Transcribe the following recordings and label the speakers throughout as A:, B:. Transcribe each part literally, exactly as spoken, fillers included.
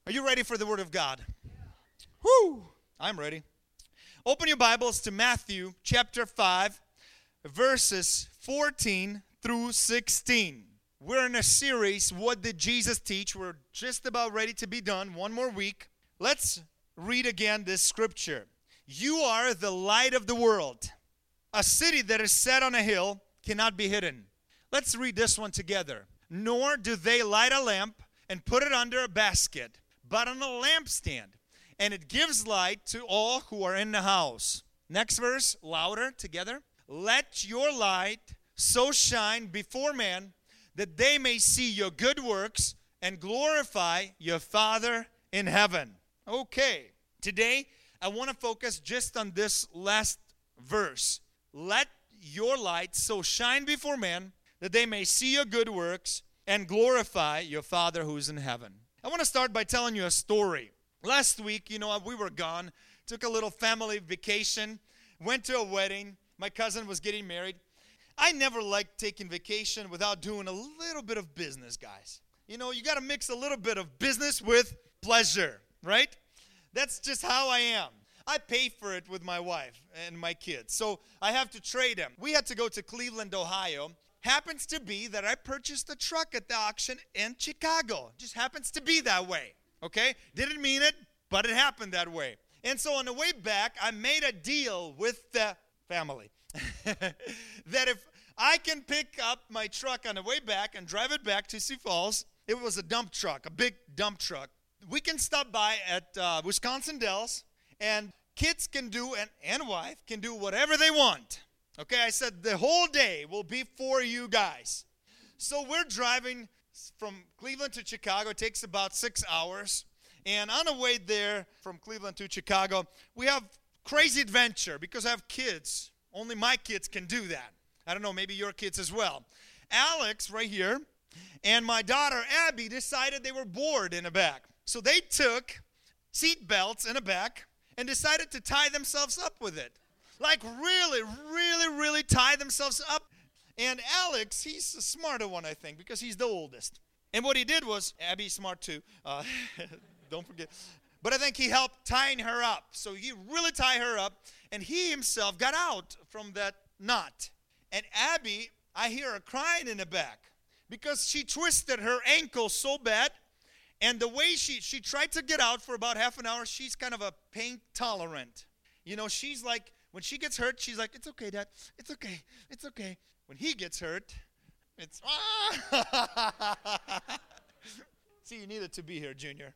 A: Are you ready for the Word of God? Whoo! I'm ready. Open your Bibles to Matthew chapter five, verses fourteen through sixteen. We're in a series, What Did Jesus Teach? We're just about ready to be done. One more week. Let's read again this scripture. You are the light of the world. A city that is set on a hill cannot be hidden. Let's read this one together. Nor do they light a lamp and put it under a basket, but on a lampstand, and it gives light to all who are in the house. Next verse, louder together. Let your light so shine before men that they may see your good works and glorify your Father in heaven. Okay, today I want to focus just on this last verse. Let your light so shine before men that they may see your good works and glorify your Father who's in heaven. I want to start by telling you a story. Last week, you know, we were gone, took a little family vacation, went to a wedding. My cousin was getting married. I never liked taking vacation without doing a little bit of business, guys. You know, you got to mix a little bit of business with pleasure, right? That's just how I am. I pay for it with my wife and my kids, so I have to trade them. We had to go to Cleveland, Ohio. Happens to be that I purchased a truck at the auction in Chicago. Just happens to be that way, okay? Didn't mean it, but it happened that way. And so on the way back, I made a deal with the family that if I can pick up my truck on the way back and drive it back to Sioux Falls, it was a dump truck, a big dump truck. We can stop by at uh, Wisconsin Dells, and kids can do, and, and wife can do whatever they want. Okay, I said the whole day will be for you guys. So we're driving from Cleveland to Chicago. It takes about six hours. And on the way there from Cleveland to Chicago, we have crazy adventure because I have kids. Only my kids can do that. I don't know, maybe your kids as well. Alex, right here, and my daughter, Abby, decided they were bored in the back. So they took seat belts in the back and decided to tie themselves up with it. Like really, really, really tie themselves up. And Alex, he's the smarter one, I think, because he's the oldest. And what he did was, Abby's smart too. Uh, don't forget. But I think he helped tying her up. So he really tied her up. And he himself got out from that knot. And Abby, I hear her crying in the back because she twisted her ankle so bad. And the way she, she tried to get out for about half an hour, she's kind of a pain tolerant. You know, she's like, when she gets hurt, she's like, it's okay, Dad. It's okay. It's okay. When he gets hurt, it's, ah! See, you needed to be here, Junior.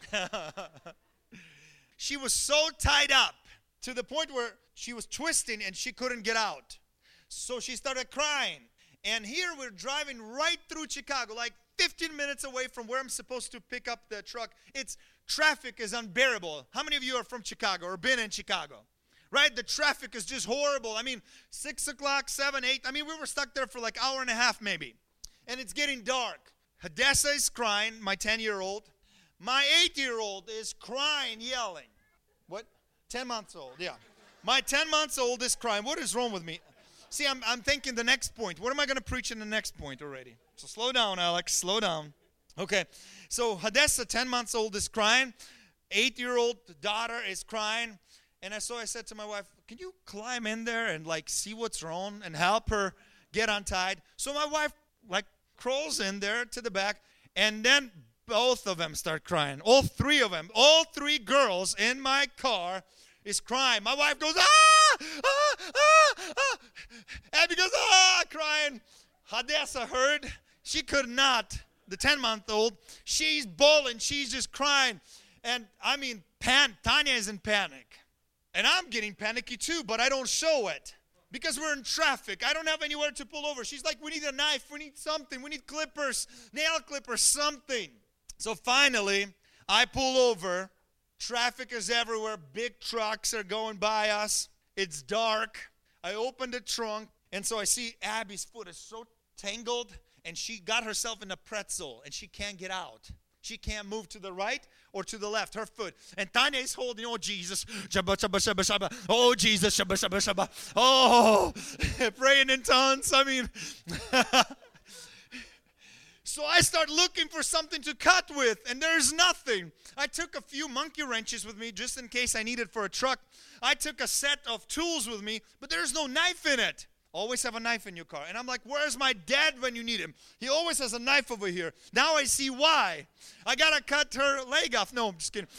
A: She was so tied up to the point where she was twisting and she couldn't get out. So she started crying. And here we're driving right through Chicago, like fifteen minutes away from where I'm supposed to pick up the truck. It's traffic is unbearable. How many of you are from Chicago or been in Chicago? Right? The traffic is just horrible. I mean, six o'clock, seven, eight. I mean, we were stuck there for like an hour and a half maybe. And it's getting dark. Hadessa is crying, my ten-year-old. My eight-year-old is crying, yelling. What? ten months old, yeah. My ten months old is crying. What is wrong with me? See, I'm, I'm thinking the next point. What am I going to preach in the next point already? So slow down, Alex. Slow down. Okay. So Hadessa, ten months old, is crying. eight-year-old daughter is crying. And so I said to my wife, can you climb in there and like see what's wrong and help her get untied? So my wife like crawls in there to the back, and then both of them start crying. All three of them, all three girls in my car is crying. My wife goes, ah, ah, ah, ah. Abby goes, ah, crying. Hadessa heard. She could not. The ten-month-old, she's bawling. She's just crying. And I mean, pan- Tanya is in panic. And I'm getting panicky too, but I don't show it because we're in traffic. I don't have anywhere to pull over. She's like, we need a knife. We need something. We need clippers, nail clippers, something. So finally, I pull over. Traffic is everywhere. Big trucks are going by us. It's dark. I open the trunk, and so I see Abby's foot is so tangled, and she got herself in a pretzel, and she can't get out. She can't move to the right or to the left, her foot. And Tanya is holding, oh, Jesus, shabba, shabba, shabba, shabba. Oh, Jesus, shabba, shabba, shabba. Oh, praying in tongues. I mean, So I start looking for something to cut with, and there's nothing. I took a few monkey wrenches with me just in case I needed for a truck. I took a set of tools with me, but there's no knife in it. Always have a knife in your car. And I'm like, where's my dad when you need him? He always has a knife over here. Now I see why. I got to cut her leg off. No, I'm just kidding.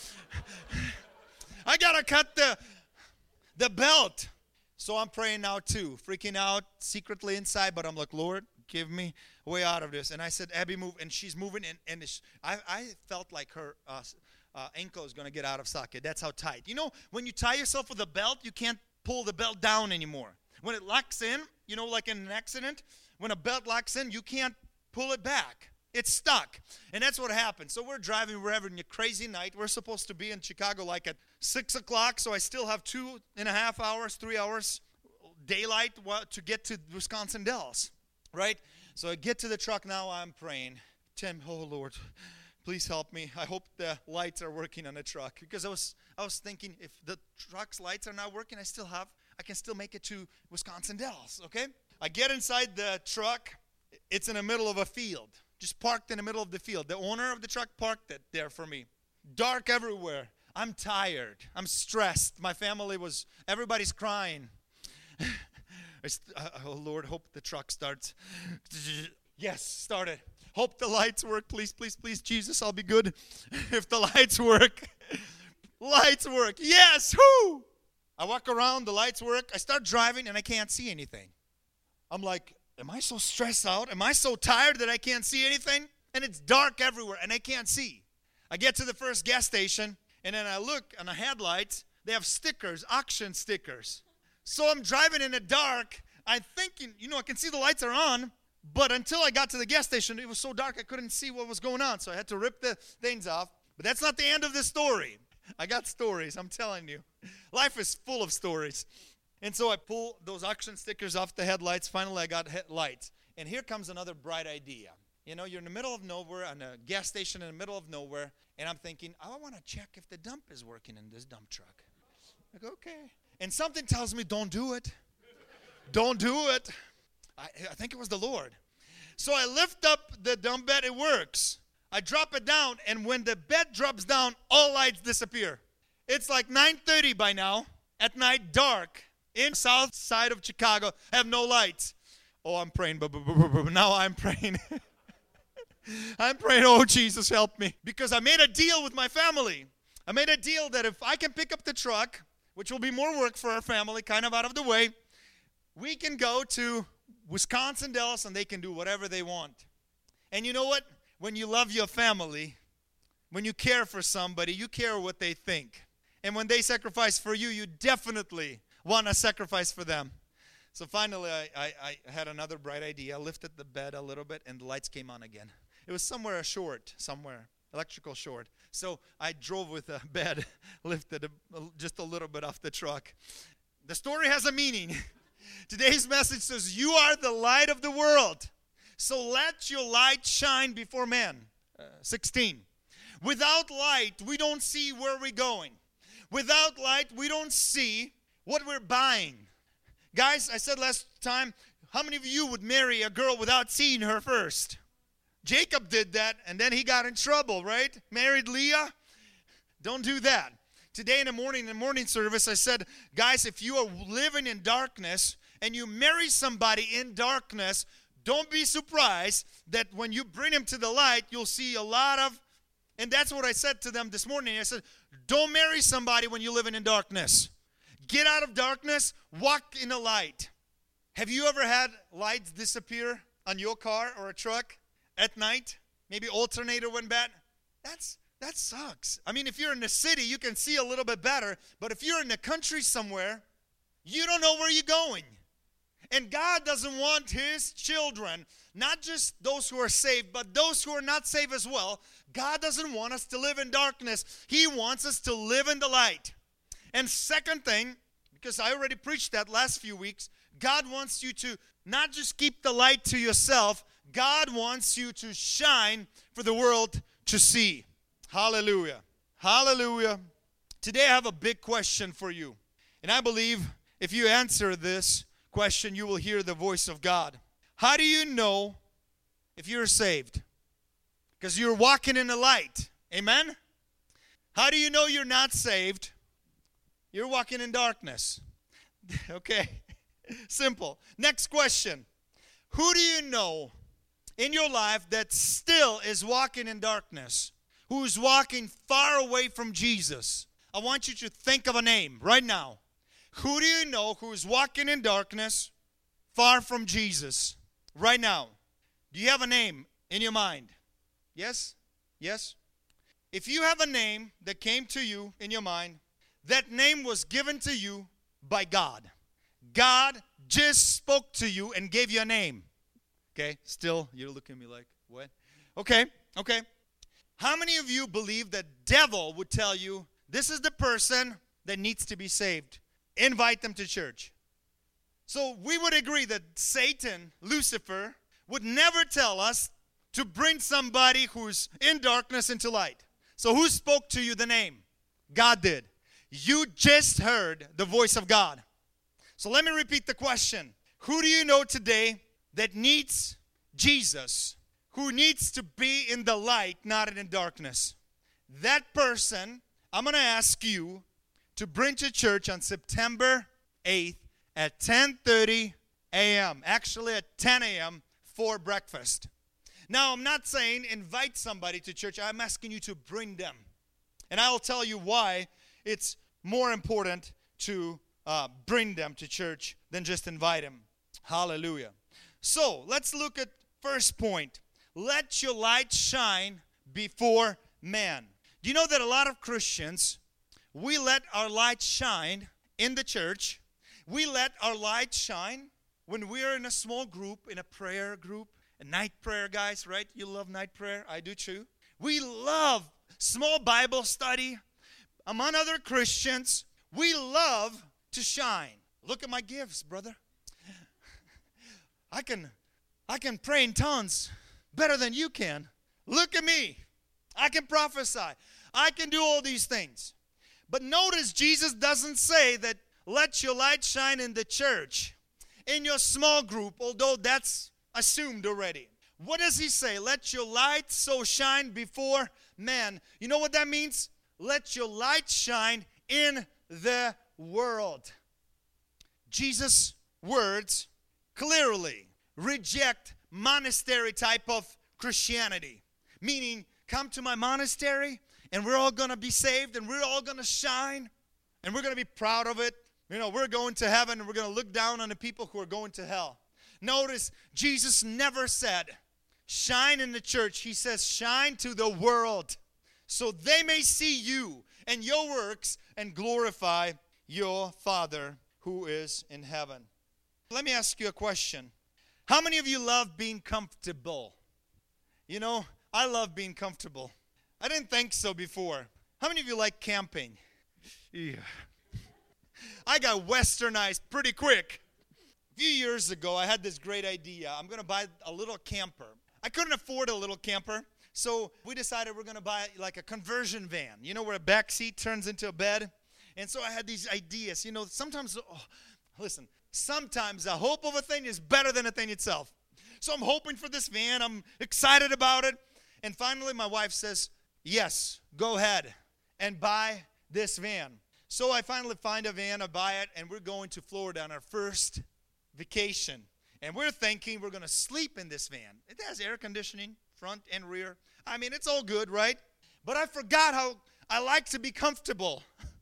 A: I got to cut the, the belt. So I'm praying now too, freaking out secretly inside, but I'm like, Lord, give me a way out of this. And I said, Abby, move. And she's moving, and, and it's, I, I felt like her uh, uh, ankle is going to get out of socket. That's how tight. You know, when you tie yourself with a belt, you can't pull the belt down anymore. When it locks in, you know, like in an accident, when a belt locks in, you can't pull it back. It's stuck. And that's what happened. So we're driving, we're having a crazy night. We're supposed to be in Chicago like at six o'clock, so I still have two and a half hours, three hours daylight to get to Wisconsin Dells, right? So I get to the truck now, I'm praying. Tim, oh Lord, please help me. I hope the lights are working on the truck. Because I was I was thinking, if the truck's lights are not working, I still have, I can still make it to Wisconsin Dells, okay? I get inside the truck. It's in the middle of a field. Just parked in the middle of the field. The owner of the truck parked it there for me. Dark everywhere. I'm tired. I'm stressed. My family was, everybody's crying. uh, oh, Lord, hope the truck starts. Yes, started. Hope the lights work. Please, please, please, Jesus, I'll be good if the lights work. Lights work. Yes, whoo! I walk around, the lights work. I start driving, and I can't see anything. I'm like, am I so stressed out? Am I so tired that I can't see anything? And it's dark everywhere, and I can't see. I get to the first gas station, and then I look on the headlights. They have stickers, auction stickers. So I'm driving in the dark. I'm thinking, you know, I can see the lights are on, but until I got to the gas station, it was so dark I couldn't see what was going on. So I had to rip the things off. But that's not the end of the story. I got stories, I'm telling you. Life is full of stories. And so I pull those auction stickers off the headlights. Finally, I got headlights. And here comes another bright idea. You know, you're in the middle of nowhere, on a gas station in the middle of nowhere, and I'm thinking, I want to check if the dump is working in this dump truck. Like, okay. And something tells me, don't do it. Don't do it. I, I think it was the Lord. So I lift up the dump bed. It works. I drop it down, and when the bed drops down, all lights disappear. It's like nine thirty by now, at night, dark, in south side of Chicago, have no lights. Oh, I'm praying, but, but, but, but now I'm praying. I'm praying, oh, Jesus, help me. Because I made a deal with my family. I made a deal that if I can pick up the truck, which will be more work for our family, kind of out of the way, we can go to Wisconsin Dells, and they can do whatever they want. And you know what? When you love your family, when you care for somebody, you care what they think. And when they sacrifice for you, you definitely want to sacrifice for them. So finally, I, I, I had another bright idea. I lifted the bed a little bit, and the lights came on again. It was somewhere a short, somewhere, electrical short. So I drove with a bed, lifted a, just a little bit off the truck. The story has a meaning. Today's message says, you are the light of the world. So let your light shine before men. Uh, sixteen. Without light, we don't see where we're going. Without light, we don't see what we're buying. Guys, I said last time, how many of you would marry a girl without seeing her first? Jacob did that, and then he got in trouble, right? Married Leah. Don't do that. Today in the morning, in the morning service, I said, guys, if you are living in darkness and you marry somebody in darkness, don't be surprised that when you bring him to the light, you'll see a lot of, and that's what I said to them this morning. I said, don't marry somebody when you're living in darkness. Get out of darkness, walk in the light. Have you ever had lights disappear on your car or a truck at night? Maybe alternator went bad? That's that sucks. I mean, if you're in the city, you can see a little bit better, but if you're in the country somewhere, you don't know where you're going. And God doesn't want his children, not just those who are saved, but those who are not saved as well. God doesn't want us to live in darkness. He wants us to live in the light. And second thing, because I already preached that last few weeks, God wants you to not just keep the light to yourself. God wants you to shine for the world to see. Hallelujah. Hallelujah. Today I have a big question for you. And I believe if you answer this question, you will hear the voice of God. How do you know if you're saved? Because you're walking in the light. Amen? How do you know you're not saved? You're walking in darkness. Okay? Simple. Next question. Who do you know in your life that still is walking in darkness? Who's walking far away from Jesus? I want you to think of a name right now. Who do you know who's walking in darkness, far from Jesus, right now? Do you have a name in your mind? Yes? Yes? If you have a name that came to you in your mind, that name was given to you by God. God just spoke to you and gave you a name. Okay? Still, you're looking at me like, what? Okay, okay. How many of you believe that devil would tell you, this is the person that needs to be saved? Invite them to church. So we would agree that Satan, Lucifer, would never tell us to bring somebody who's in darkness into light. So who spoke to you the name? God did. You just heard the voice of God. So let me repeat the question. Who do you know today that needs Jesus, who needs to be in the light, not in darkness? That person, I'm going to ask you to bring to church on September eighth at ten thirty a.m. Actually at ten a.m. for breakfast. Now, I'm not saying invite somebody to church. I'm asking you to bring them. And I'll tell you why it's more important to uh, bring them to church than just invite them. Hallelujah. So, let's look at first point. Let your light shine before man. Do you know that a lot of Christians, we let our light shine in the church. We let our light shine when we're in a small group, in a prayer group, a night prayer, guys, right? You love night prayer. I do too. We love small Bible study. Among other Christians, we love to shine. Look at my gifts, brother. I can, I can pray in tongues better than you can. Look at me. I can prophesy. I can do all these things. But notice Jesus doesn't say that let your light shine in the church, in your small group, although that's assumed already. What does he say? Let your light so shine before man. You know what that means? Let your light shine in the world. Jesus' words clearly reject monastery type of Christianity. Meaning, come to my monastery and we're all going to be saved and we're all going to shine and we're going to be proud of it. You know, we're going to heaven and we're going to look down on the people who are going to hell. Notice, Jesus never said, shine in the church. He says, shine to the world so they may see you and your works and glorify your Father who is in heaven. Let me ask you a question. How many of you love being comfortable? You know, I love being comfortable. I didn't think so before. How many of you like camping? Yeah. I got westernized pretty quick. A few years ago, I had this great idea. I'm going to buy a little camper. I couldn't afford a little camper, so we decided we're going to buy like a conversion van, you know, where a back seat turns into a bed. And so I had these ideas. You know, sometimes, oh, listen, sometimes the hope of a thing is better than a thing itself. So I'm hoping for this van. I'm excited about it. And finally, my wife says, yes, go ahead and buy this van. So I finally find a van, I buy it, and we're going to Florida on our first vacation. And we're thinking we're going to sleep in this van. It has air conditioning, front and rear. I mean, it's all good, right? But I forgot how I like to be comfortable.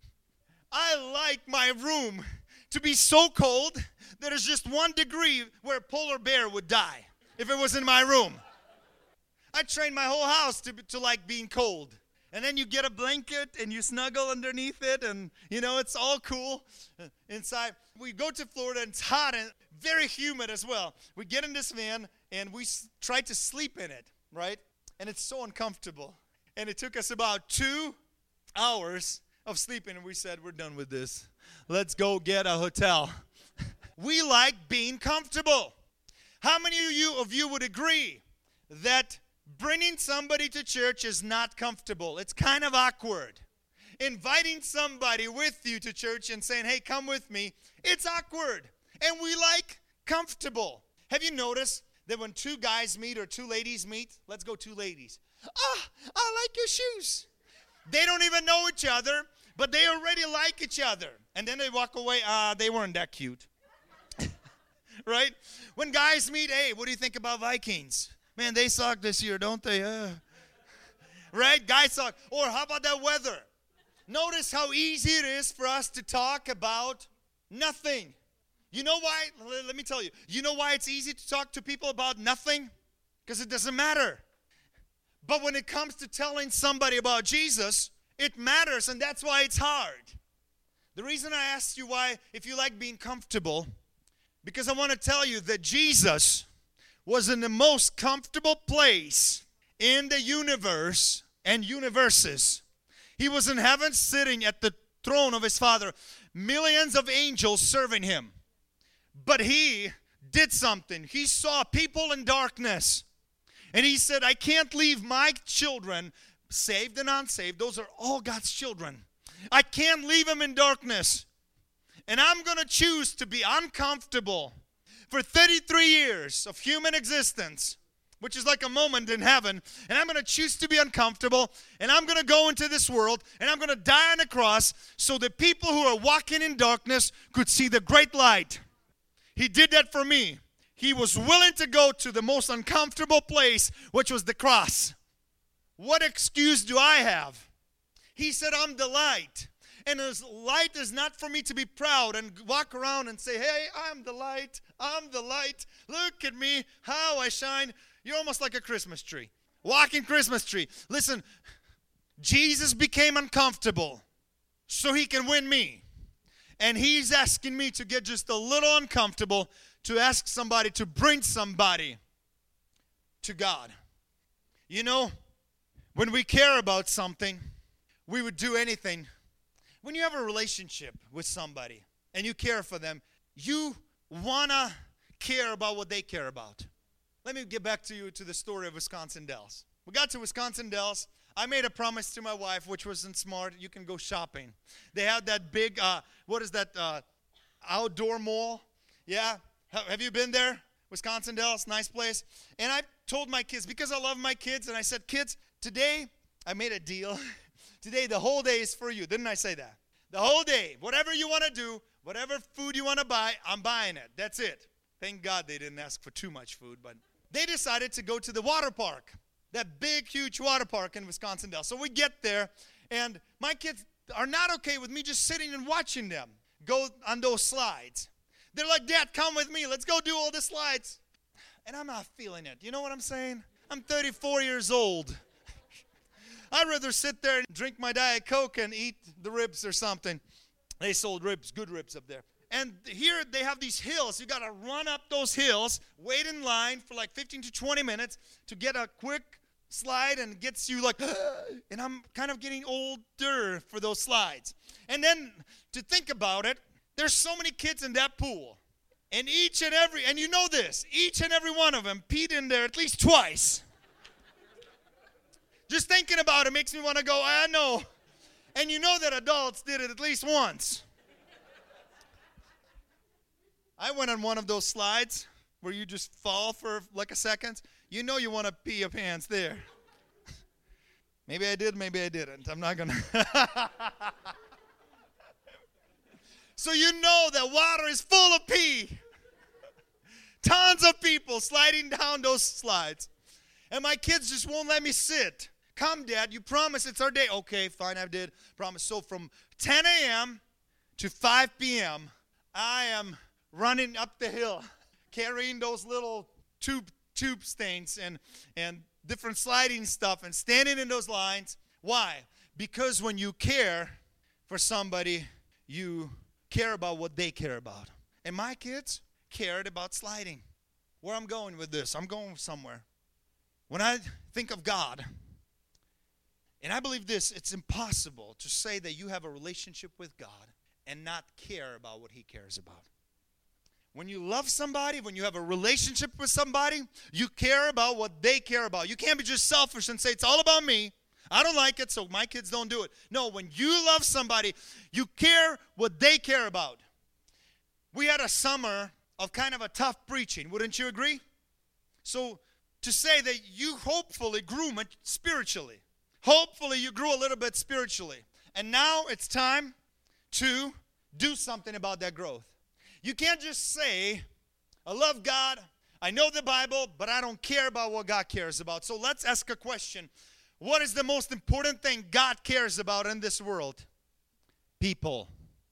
A: I like my room to be so cold that there's just one degree where a polar bear would die if it was in my room. I trained my whole house to, to like being cold. And then you get a blanket and you snuggle underneath it and, you know, it's all cool inside. We go to Florida and it's hot and very humid as well. We get in this van and we s- try to sleep in it, right? And it's so uncomfortable. And it took us about two hours of sleeping and we said, we're done with this. Let's go get a hotel. We like being comfortable. How many of you, of you would agree that bringing somebody to church is not comfortable? It's kind of awkward. Inviting somebody with you to church and saying, hey, come with me, it's awkward. And we like comfortable. Have you noticed that when two guys meet or two ladies meet, let's go two ladies. Ah, I like your shoes. They don't even know each other, but they already like each other. And then they walk away. Ah, they weren't that cute. Right? When guys meet, hey, what do you think about Vikings? Man, they suck this year, don't they? Uh. Right? Guys suck. Or how about that weather? Notice how easy it is for us to talk about nothing. You know why? Let me tell you. You know why it's easy to talk to people about nothing? Because it doesn't matter. But when it comes to telling somebody about Jesus, it matters, and that's why it's hard. The reason I asked you why, if you like being comfortable, because I want to tell you that Jesus was in the most comfortable place in the universe and universes. He was in heaven sitting at the throne of his Father, millions of angels serving him. But he did something. He saw people in darkness. And he said, I can't leave my children, saved and unsaved. Those are all God's children. I can't leave them in darkness. And I'm going to choose to be uncomfortable for thirty-three years of human existence, which is like a moment in heaven. And I'm going to choose to be uncomfortable. And I'm going to go into this world. And I'm going to die on the cross so the people who are walking in darkness could see the great light. He did that for me. He was willing to go to the most uncomfortable place, which was the cross. What excuse do I have? He said, I'm the light. And his light is not for me to be proud and walk around and say, hey, I'm the light. I'm the light. Look at me, how I shine. You're almost like a Christmas tree. Walking Christmas tree. Listen, Jesus became uncomfortable so he can win me. And he's asking me to get just a little uncomfortable to ask somebody to bring somebody to God. You know, when we care about something, we would do anything. When you have a relationship with somebody and you care for them, you want to care about what they care about. Let me get back to you to the story of Wisconsin Dells. We got to Wisconsin Dells. I made a promise to my wife, which wasn't smart. You can go shopping. They had that big, uh, what is that, uh, outdoor mall? Yeah? Have you been there? Wisconsin Dells, nice place. And I told my kids, because I love my kids, and I said, kids, today I made a deal. Today the whole day is for you. Didn't I say that? The whole day. Whatever you want to do, whatever food you want to buy, I'm buying it. That's it. Thank God they didn't ask for too much food, but they decided to go to the water park. That big, huge water park in Wisconsin Dells. So we get there, and my kids are not okay with me just sitting and watching them go on those slides. They're like, Dad, come with me. Let's go do all the slides. And I'm not feeling it. You know what I'm saying? I'm thirty-four years old. I'd rather sit there and drink my Diet Coke and eat the ribs or something. They sold ribs, good ribs up there. And here they have these hills. You got to run up those hills, wait in line for like fifteen to twenty minutes to get a quick slide, and gets you like, and I'm kind of getting older for those slides. And then to think about it, there's so many kids in that pool. And each and every, and you know this, each and every one of them peed in there at least twice. Just thinking about it makes me want to go, I know. And you know that adults did it at least once. I went on one of those slides where you just fall for like a second. You know you want to pee your pants there. Maybe I did, maybe I didn't. I'm not going to. So you know that water is full of pee. Tons of people sliding down those slides. And my kids just won't let me sit. Come, Dad, you promised it's our day. Okay, fine, I did promise. So from ten a.m. to five p.m., I am running up the hill, carrying those little tube tube stains and, and different sliding stuff and standing in those lines. Why? Because when you care for somebody, you care about what they care about. And my kids cared about sliding. Where I'm going with this, I'm going somewhere. When I think of God, and I believe this, it's impossible to say that you have a relationship with God and not care about what he cares about. When you love somebody, when you have a relationship with somebody, you care about what they care about. You can't be just selfish and say, it's all about me. I don't like it, so my kids don't do it. No, when you love somebody, you care what they care about. We had a summer of kind of a tough preaching. Wouldn't you agree? So to say that you hopefully grew much spiritually. Hopefully you grew a little bit spiritually. And now it's time to do something about that growth. You can't just say, I love God, I know the Bible, but I don't care about what God cares about. So let's ask a question. What is the most important thing God cares about in this world? People.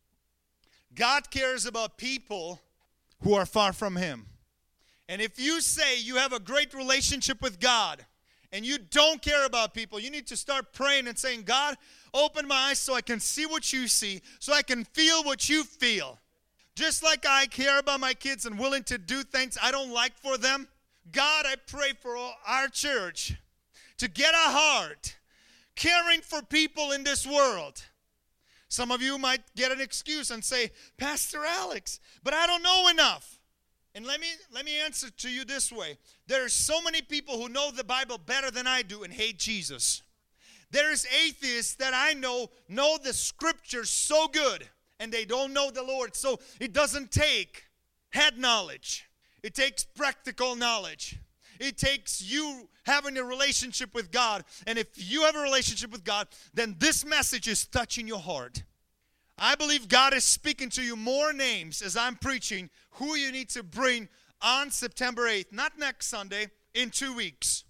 A: God cares about people who are far from Him. And if you say you have a great relationship with God and you don't care about people, you need to start praying and saying, God, open my eyes so I can see what you see, so I can feel what you feel. Just like I care about my kids and willing to do things I don't like for them, God, I pray for all our church to get a heart caring for people in this world. Some of you might get an excuse and say, Pastor Alex, but I don't know enough. And let me let me answer to you this way. There are so many people who know the Bible better than I do and hate Jesus. There's atheists that I know know the scriptures so good and they don't know the Lord. So it doesn't take head knowledge. It takes practical knowledge. It takes you having a relationship with God. And if you have a relationship with God, then this message is touching your heart. I believe God is speaking to you more names as I'm preaching who you need to bring on September eighth. Not next Sunday, in two weeks.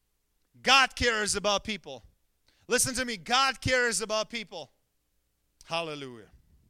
A: God cares about people. Listen to me. God cares about people. Hallelujah.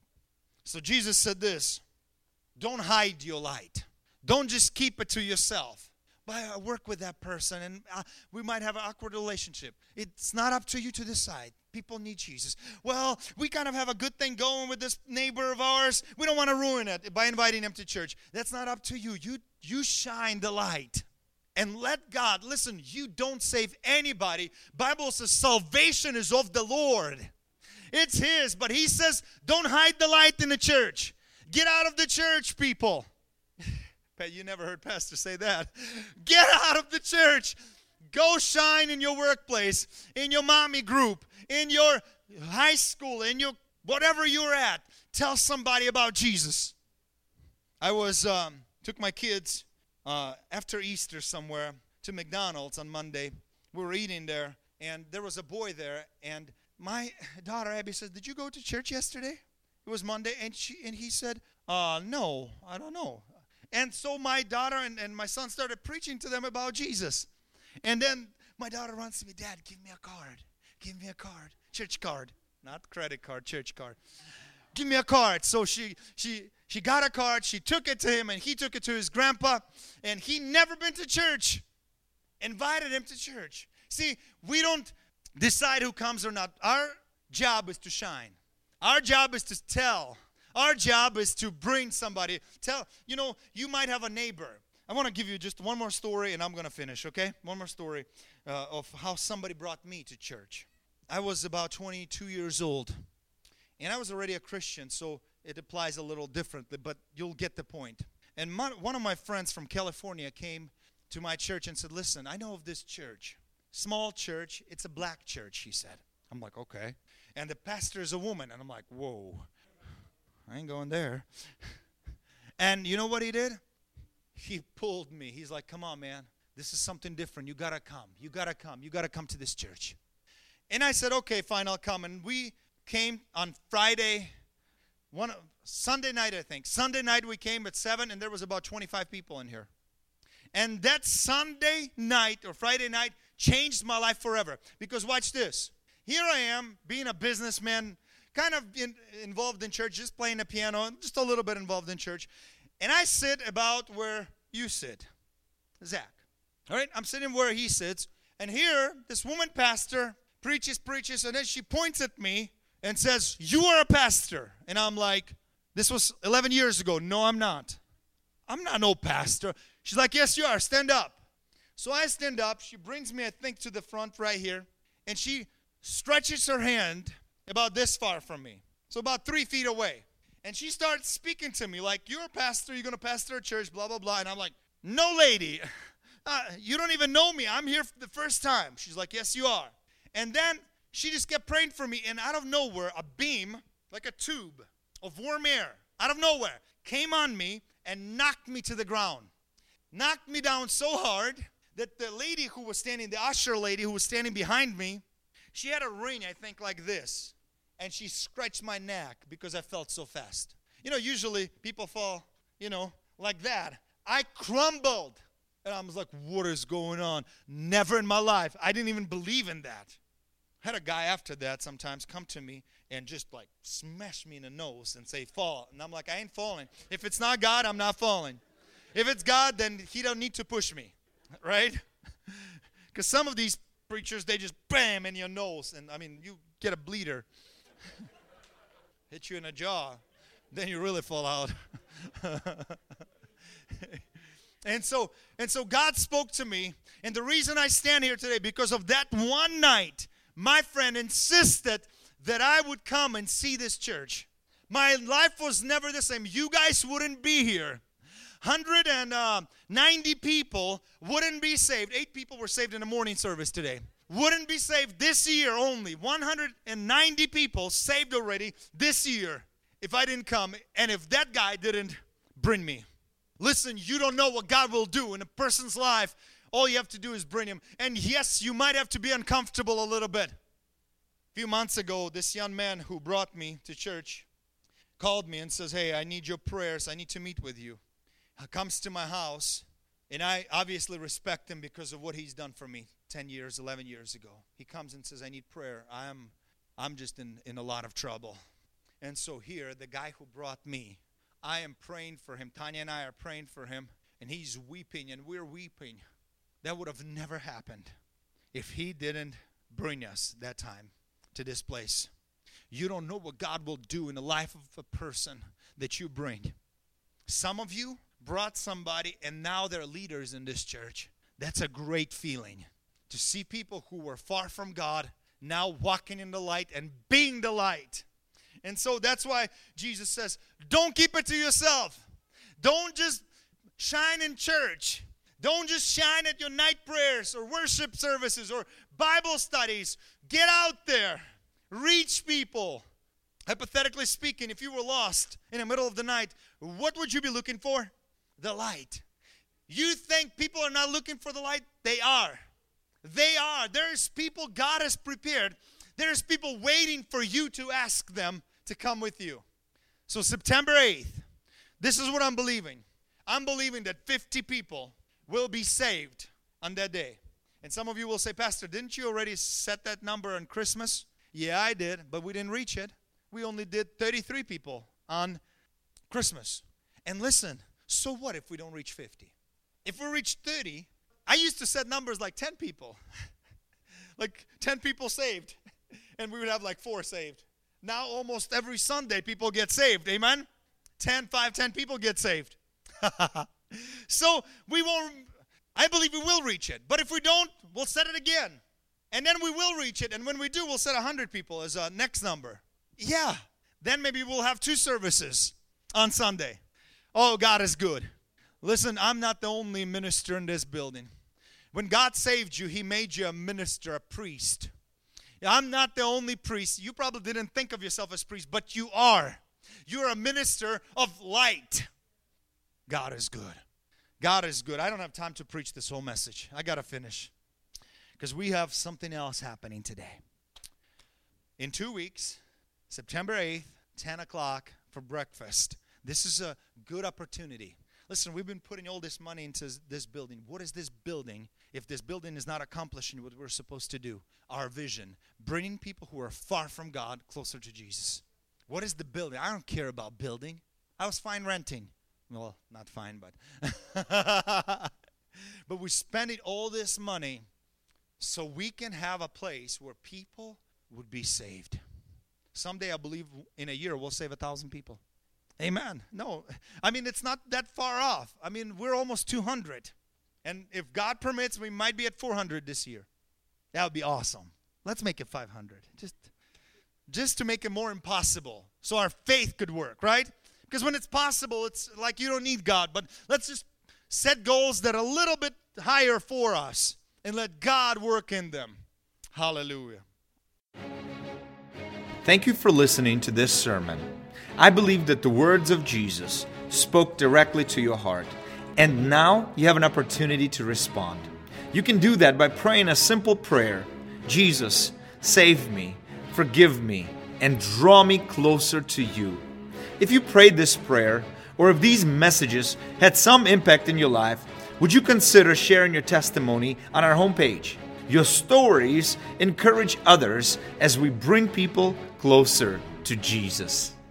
A: So Jesus said this. Don't hide your light. Don't just keep it to yourself. But I work with that person and uh, we might have an awkward relationship. It's not up to you to decide. People need Jesus. Well, we kind of have a good thing going with this neighbor of ours. We don't want to ruin it by inviting him to church. That's not up to you. You, you shine the light. And let God, listen, you don't save anybody. Bible says salvation is of the Lord. It's His. But He says, don't hide the light in the church. Get out of the church, people. You never heard pastor say that. Get out of the church. Go shine in your workplace, in your mommy group, in your high school, in your whatever you're at. Tell somebody about Jesus. I was um, took my kids uh, after Easter somewhere to McDonald's on Monday. We were eating there, and there was a boy there. And my daughter Abby said, "Did you go to church yesterday?" It was Monday, and she and he said, "Uh, no, I don't know." And so my daughter and, and my son started preaching to them about Jesus. And then my daughter runs to me, "Dad, give me a card. Give me a card. Church card. Not credit card, church card. Give me a card." So she she she got a card. She took it to him, and he took it to his grandpa. And he never been to church. Invited him to church. See, we don't decide who comes or not. Our job is to shine. Our job is to tell. Our job is to bring somebody. Tell, you know, you might have a neighbor. I want to give you just one more story, and I'm going to finish, okay? One more story uh, of how somebody brought me to church. I was about twenty-two years old, and I was already a Christian, so it applies a little differently, but you'll get the point. And my, one of my friends from California came to my church and said, "Listen, I know of this church. Small church. It's a black church," he said. I'm like, "Okay." And the pastor is a woman, and I'm like, "Whoa. I ain't going there." And you know what he did? He pulled me. He's like, "Come on, man. This is something different. You got to come. You got to come. You got to come to this church." And I said, "Okay, fine, I'll come." And we came on Friday, one Sunday night, I think. Sunday night we came at seven, and there was about twenty-five people in here. And that Sunday night or Friday night changed my life forever. Because watch this. Here I am, being a businessman, kind of in, involved in church, just playing the piano, just a little bit involved in church. And I sit about where you sit, Zach. All right, I'm sitting where he sits. And here, this woman pastor preaches, preaches, and then she points at me and says, "You are a pastor." And I'm like, this was eleven years ago. "No, I'm not. I'm not no pastor." She's like, "Yes, you are. Stand up." So I stand up. She brings me, I think, to the front right here. And she stretches her hand about this far from me, so about three feet away. And she starts speaking to me like, "You're a pastor, you're going to pastor a church, blah, blah, blah." And I'm like, "No, lady, uh, you don't even know me. I'm here for the first time." She's like, "Yes, you are." And then she just kept praying for me, and out of nowhere, a beam, like a tube of warm air, out of nowhere, came on me and knocked me to the ground. Knocked me down so hard that the lady who was standing, the usher lady who was standing behind me, she had a ring, I think, like this. And she scratched my neck because I felt so fast. You know, usually people fall, you know, like that. I crumbled. And I was like, what is going on? Never in my life. I didn't even believe in that. I had a guy after that sometimes come to me and just like smash me in the nose and say, fall. And I'm like, I ain't falling. If it's not God, I'm not falling. If it's God, then he don't need to push me, right? Because some of these preachers, they just bam in your nose. And I mean, you get a bleeder. Hit you in the jaw. Then you really fall out. And so, and so God spoke to me, and the reason I stand here today, because of that one night, my friend insisted that I would come and see this church. My life was never the same. You guys wouldn't be here. one hundred ninety people wouldn't be saved. Eight people were saved in the morning service today. Wouldn't be saved this year only. one hundred ninety people saved already this year if I didn't come and if that guy didn't bring me. Listen, you don't know what God will do in a person's life. All you have to do is bring him. And yes, you might have to be uncomfortable a little bit. A few months ago, this young man who brought me to church called me and says, hey, I need your prayers. I need to meet with you. He comes to my house, and I obviously respect him because of what he's done for me ten years, eleven years ago. He comes and says, I need prayer. I'm, I'm just in, in a lot of trouble. And so here, the guy who brought me, I am praying for him. Tanya and I are praying for him, and he's weeping, and we're weeping. That would have never happened if he didn't bring us that time to this place. You don't know what God will do in the life of a person that you bring. Some of you brought somebody, and now they're leaders in this church. That's a great feeling to see people who were far from God now walking in the light and being the light. And so that's why Jesus says, don't keep it to yourself. Don't just shine in church. Don't just shine at your night prayers or worship services or Bible studies. Get out there. Reach people. Hypothetically speaking, if you were lost in the middle of the night, what would you be looking for? The light. You think people are not looking for the light? They are. They are. There's people God has prepared. There's people waiting for you to ask them to come with you. So September eighth, this is what I'm believing. I'm believing that fifty people will be saved on that day. And some of you will say, Pastor, didn't you already set that number on Christmas? Yeah, I did, but we didn't reach it. We only did thirty-three people on Christmas. And listen, so what if we don't reach fifty? If we reach thirty, I used to set numbers like ten people. Like ten people saved. And we would have like four saved. Now almost every Sunday people get saved. Amen? ten, five, ten people get saved. So we won't, I believe we will reach it. But if we don't, we'll set it again. And then we will reach it. And when we do, we'll set one hundred people as a next number. Yeah. Then maybe we'll have two services on Sunday. Oh, God is good. Listen, I'm not the only minister in this building. When God saved you, he made you a minister, a priest. I'm not the only priest. You probably didn't think of yourself as priest, but you are. You're a minister of light. God is good. God is good. I don't have time to preach this whole message. I got to finish because we have something else happening today. In two weeks, September eighth, ten o'clock for breakfast. This is a good opportunity. Listen, we've been putting all this money into this building. What is this building if this building is not accomplishing what we're supposed to do? Our vision, bringing people who are far from God closer to Jesus. What is the building? I don't care about building. I was fine renting. Well, not fine, but. But we're spending all this money so we can have a place where people would be saved. Someday, I believe, in a year, we'll save a thousand people. Amen. No, I mean, it's not that far off. I mean, we're almost two hundred. And if God permits, we might be at four hundred this year. That would be awesome. Let's make it five hundred. Just, just to make it more impossible so our faith could work, right? Because when it's possible, it's like you don't need God. But let's just set goals that are a little bit higher for us and let God work in them. Hallelujah.
B: Thank you for listening to this sermon. I believe that the words of Jesus spoke directly to your heart, and now you have an opportunity to respond. You can do that by praying a simple prayer. Jesus, save me, forgive me, and draw me closer to you. If you prayed this prayer, or if these messages had some impact in your life, would you consider sharing your testimony on our homepage? Your stories encourage others as we bring people closer to Jesus.